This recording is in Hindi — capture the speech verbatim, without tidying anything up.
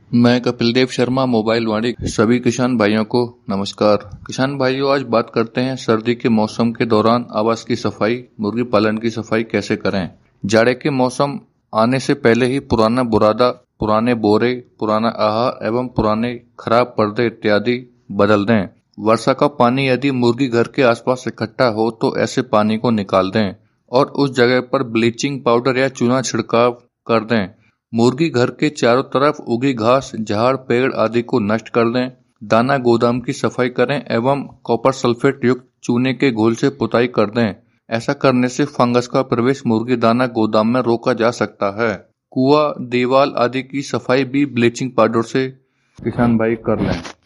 मैं कपिल देव शर्मा, मोबाइल वाणी। सभी किसान भाइयों को नमस्कार। किसान भाइयों, आज बात करते हैं सर्दी के मौसम के दौरान आवास की सफाई, मुर्गी पालन की सफाई कैसे करें। जाड़े के मौसम आने से पहले ही पुराना बुरादा, पुराने बोरे, पुराना आहार एवं पुराने खराब पर्दे इत्यादि बदल दें। वर्षा का पानी यदि मुर्गी घर के आसपास इकट्ठा हो तो ऐसे पानी को निकाल दें और उस जगह पर ब्लीचिंग पाउडर या चूना छिड़काव कर दें। मुर्गी घर के चारों तरफ उगी घास, झाड़, पेड़ आदि को नष्ट कर दें। दाना गोदाम की सफाई करें एवं कॉपर सल्फेट युक्त चूने के घोल से पुताई कर दें। ऐसा करने से फंगस का प्रवेश मुर्गी दाना गोदाम में रोका जा सकता है। कुआं, दीवार आदि की सफाई भी ब्लीचिंग पाउडर से किसान भाई कर लें।